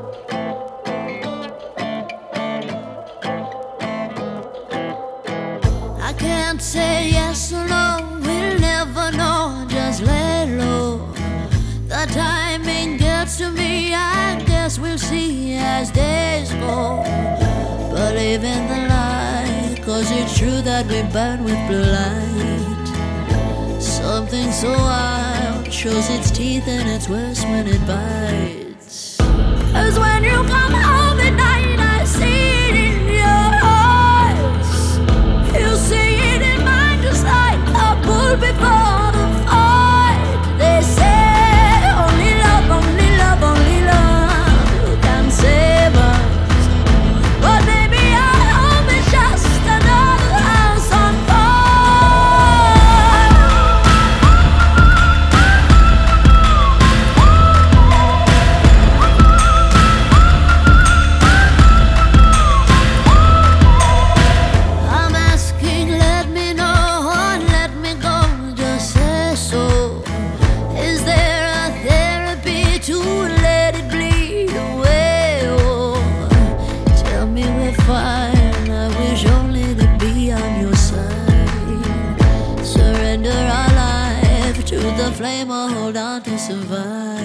I can't say yes or no, we'll never know, just lay low. The timing gets to me, I guess we'll see as days go. Believe in the light, 'cause it's true that we burn with blue light. Something so wild shows its teeth and it's worse when it bites. 'Cause when you come home at night, I see it in your eyes. You see it in mine, just like a bull before the fight. They say only love, only love, only love can save us. But maybe our home is just another house on fine. I wish only to be on your side. Surrender our life to the flame or hold on to survive.